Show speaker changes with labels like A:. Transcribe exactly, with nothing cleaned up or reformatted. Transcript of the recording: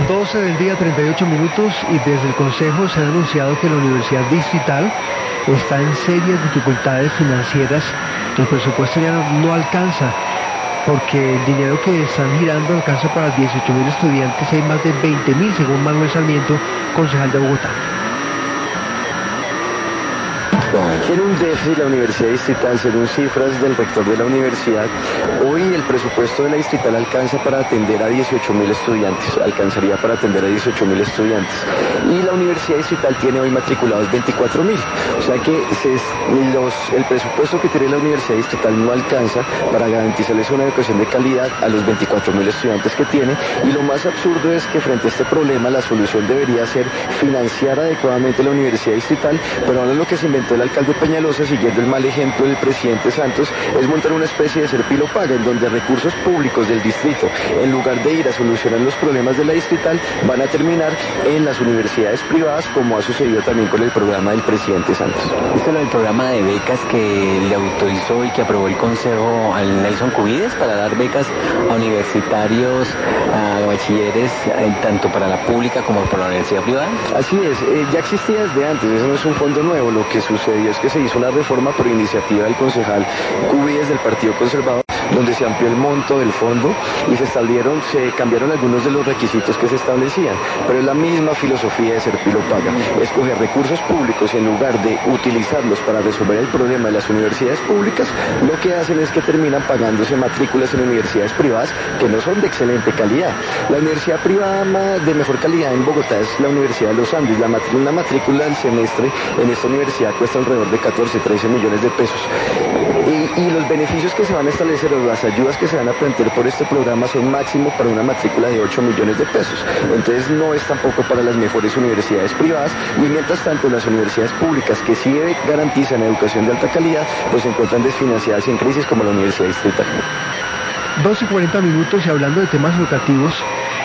A: doce del día, treinta y ocho minutos, y desde el Consejo se ha anunciado que la Universidad Distrital está en serias dificultades financieras. El presupuesto ya no, no alcanza, porque el dinero que están girando alcanza para dieciocho mil estudiantes y hay más de veinte mil, según Manuel Sarmiento, concejal de Bogotá.
B: Tiene un déficit la Universidad Distrital, según cifras del rector de la universidad. Hoy el presupuesto de la Distrital alcanza para atender a dieciocho mil estudiantes, alcanzaría para atender a dieciocho mil estudiantes. Y la Universidad Distrital tiene hoy matriculados veinticuatro mil. O sea que se, los, el presupuesto que tiene la Universidad Distrital no alcanza para garantizarles una educación de calidad a los veinticuatro mil estudiantes que tiene. Y lo más absurdo es que frente a este problema la solución debería ser financiar adecuadamente la Universidad Distrital, pero ahora lo que se inventó el alcalde Peñalosa, siguiendo el mal ejemplo del presidente Santos, es montar una especie de Serpilo Paga, en donde recursos públicos del distrito, en lugar de ir a solucionar los problemas de la Distrital, van a terminar en las universidades privadas, como ha sucedido también con el programa del presidente Santos.
C: Este es el programa de becas que le autorizó y que aprobó el Consejo al Nelson Cubides para dar becas a universitarios, a bachilleres, tanto para la pública como para la universidad privada.
B: Así es, eh, ya existía desde antes, eso no es un fondo nuevo. Lo que sucedió es que se hizo una reforma por iniciativa del concejal Cubides del Partido Conservador, donde se amplió el monto del fondo y se establecieron, se cambiaron algunos de los requisitos que se establecían, pero es la misma filosofía de Serpilo Paga, escoger recursos públicos y en lugar de utilizarlos para resolver el problema de las universidades públicas, lo que hacen es que terminan pagándose matrículas en universidades privadas que no son de excelente calidad. La universidad privada de mejor calidad en Bogotá es la Universidad de los Andes. La matrícula, una matrícula del semestre en esta universidad cuesta alrededor de catorce, trece millones de pesos. Y, y los beneficios que se van a establecer o las ayudas que se van a plantear por este programa son máximo para una matrícula de ocho millones de pesos. Entonces no es tampoco para las mejores universidades privadas, y mientras tanto las universidades públicas que sí garantizan educación de alta calidad pues se encuentran desfinanciadas y en crisis, como la Universidad Distrital.
A: doce y cuarenta minutos, y hablando de temas educativos,